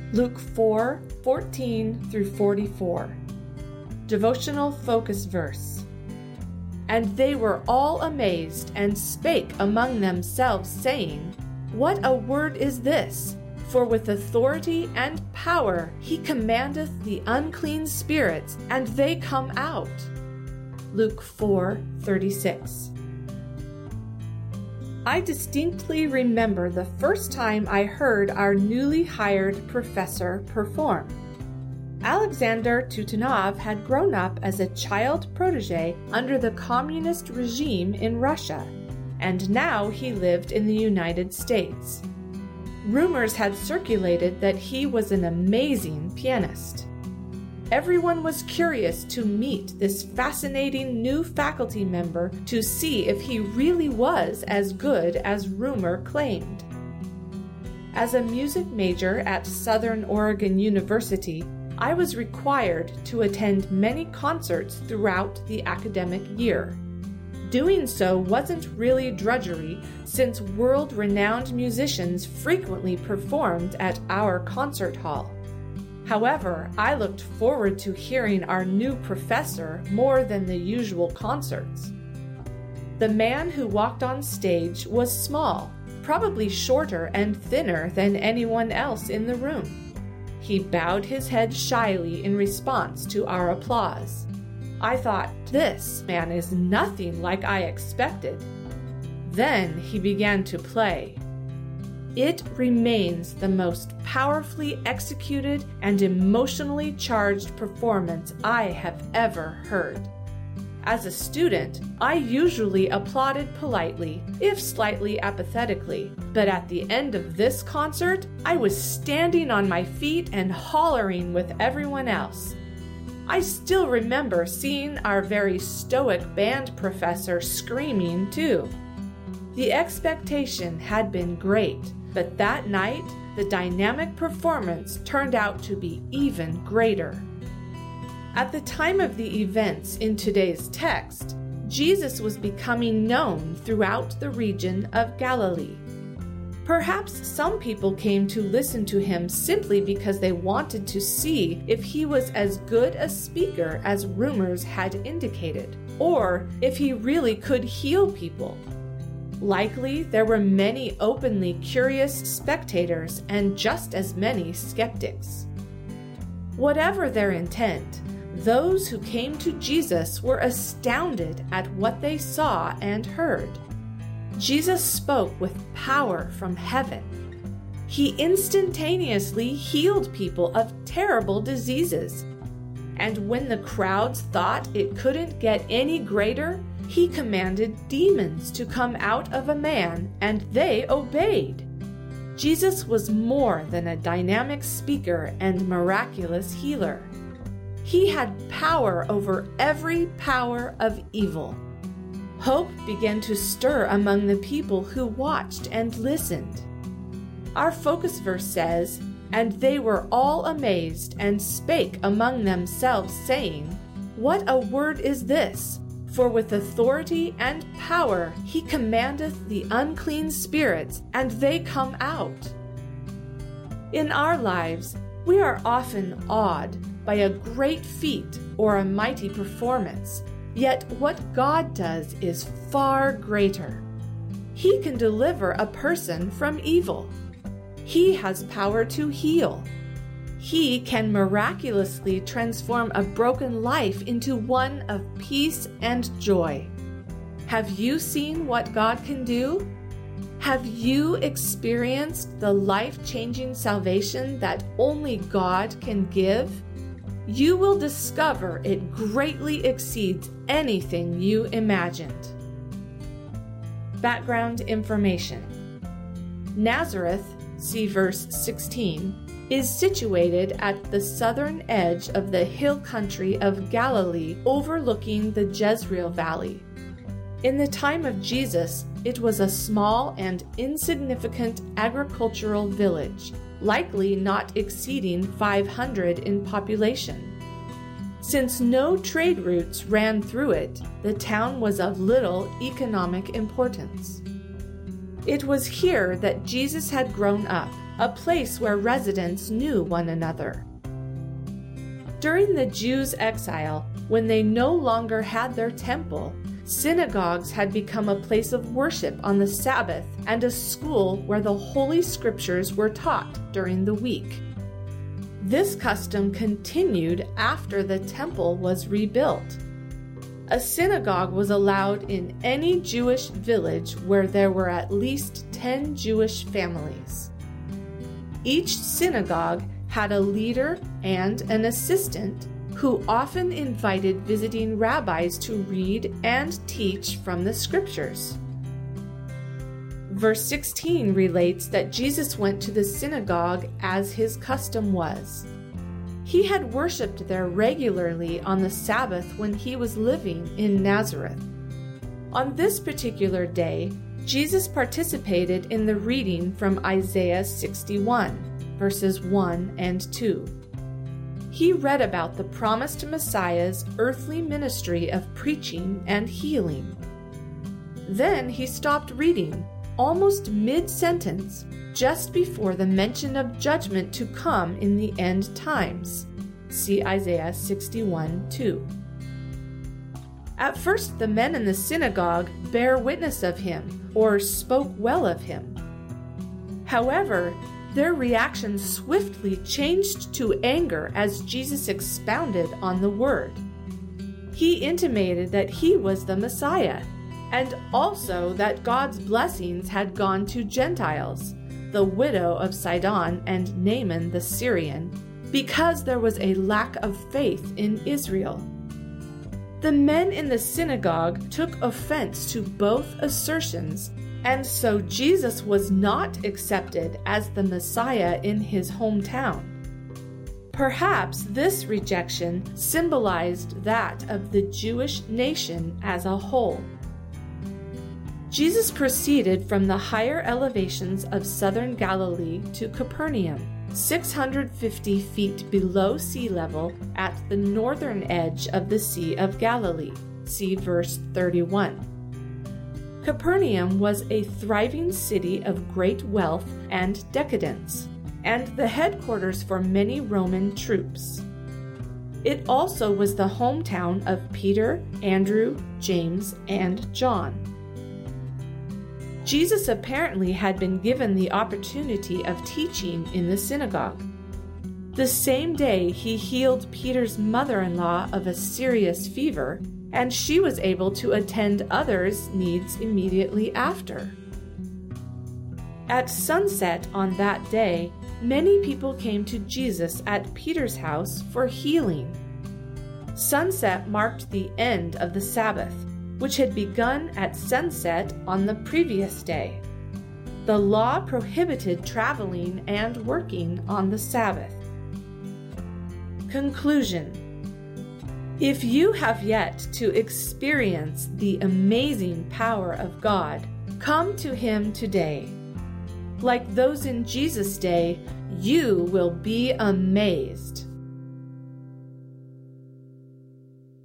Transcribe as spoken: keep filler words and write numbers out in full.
Luke four, fourteen through forty-four. Devotional focus verse. And they were all amazed and spake among themselves, saying, What a word is this! For with authority and power he commandeth the unclean spirits, and they come out. Luke four, thirty-six. I distinctly remember the first time I heard our newly hired professor perform. Alexander Tutanov had grown up as a child protege under the communist regime in Russia, and now he lived in the United States. Rumors had circulated that he was an amazing pianist. Everyone was curious to meet this fascinating new faculty member to see if he really was as good as rumor claimed. As a music major at Southern Oregon University, I was required to attend many concerts throughout the academic year. Doing so wasn't really drudgery, since world-renowned musicians frequently performed at our concert hall. However, I looked forward to hearing our new professor more than the usual concerts. The man who walked on stage was small, probably shorter and thinner than anyone else in the room. He bowed his head shyly in response to our applause. I thought, this man is nothing like I expected. Then he began to play. It remains the most powerfully executed and emotionally charged performance I have ever heard. As a student, I usually applauded politely, if slightly apathetically, but at the end of this concert, I was standing on my feet and hollering with everyone else. I still remember seeing our very stoic band professor screaming too. The expectation had been great, but that night, the dynamic performance turned out to be even greater. At the time of the events in today's text, Jesus was becoming known throughout the region of Galilee. Perhaps some people came to listen to him simply because they wanted to see if he was as good a speaker as rumors had indicated, or if he really could heal people. Likely, there were many openly curious spectators and just as many skeptics. Whatever their intent, those who came to Jesus were astounded at what they saw and heard. Jesus spoke with power from heaven. He instantaneously healed people of terrible diseases. And when the crowds thought it couldn't get any greater, he commanded demons to come out of a man, and they obeyed. Jesus was more than a dynamic speaker and miraculous healer. He had power over every power of evil. Hope began to stir among the people who watched and listened. Our focus verse says, And they were all amazed and spake among themselves, saying, What a word is this! For with authority and power he commandeth the unclean spirits, and they come out. In our lives, we are often awed by a great feat or a mighty performance, yet what God does is far greater. He can deliver a person from evil. He has power to heal. He can miraculously transform a broken life into one of peace and joy. Have you seen what God can do? Have you experienced the life-changing salvation that only God can give? You will discover it greatly exceeds anything you imagined. Background information. Nazareth, see verse sixteen, is situated at the southern edge of the hill country of Galilee overlooking the Jezreel Valley. In the time of Jesus, it was a small and insignificant agricultural village, likely not exceeding five hundred in population. Since no trade routes ran through it, the town was of little economic importance. It was here that Jesus had grown up, a place where residents knew one another. During the Jews' exile, when they no longer had their temple, synagogues had become a place of worship on the Sabbath and a school where the Holy Scriptures were taught during the week. This custom continued after the temple was rebuilt. A synagogue was allowed in any Jewish village where there were at least ten Jewish families. Each synagogue had a leader and an assistant who often invited visiting rabbis to read and teach from the Scriptures. Verse sixteen relates that Jesus went to the synagogue as his custom was. He had worshipped there regularly on the Sabbath when he was living in Nazareth. On this particular day, Jesus participated in the reading from Isaiah sixty-one, verses one and two. He read about the promised Messiah's earthly ministry of preaching and healing. Then he stopped reading, almost mid-sentence, just before the mention of judgment to come in the end times. See Isaiah sixty-one two. At first, the men in the synagogue bear witness of him or spoke well of him. However, their reaction swiftly changed to anger as Jesus expounded on the word. He intimated that he was the Messiah, and also that God's blessings had gone to Gentiles, the widow of Sidon and Naaman the Syrian, because there was a lack of faith in Israel. The men in the synagogue took offense to both assertions, and so Jesus was not accepted as the Messiah in his hometown. Perhaps this rejection symbolized that of the Jewish nation as a whole. Jesus proceeded from the higher elevations of southern Galilee to Capernaum, six hundred fifty feet below sea level at the northern edge of the Sea of Galilee. See verse thirty-one. Capernaum was a thriving city of great wealth and decadence, and the headquarters for many Roman troops. It also was the hometown of Peter, Andrew, James, and John. Jesus apparently had been given the opportunity of teaching in the synagogue. The same day he healed Peter's mother-in-law of a serious fever, and she was able to attend others' needs immediately after. At sunset on that day, many people came to Jesus at Peter's house for healing. Sunset marked the end of the Sabbath, which had begun at sunset on the previous day. The law prohibited traveling and working on the Sabbath. Conclusion. If you have yet to experience the amazing power of God, come to Him today. Like those in Jesus' day, you will be amazed.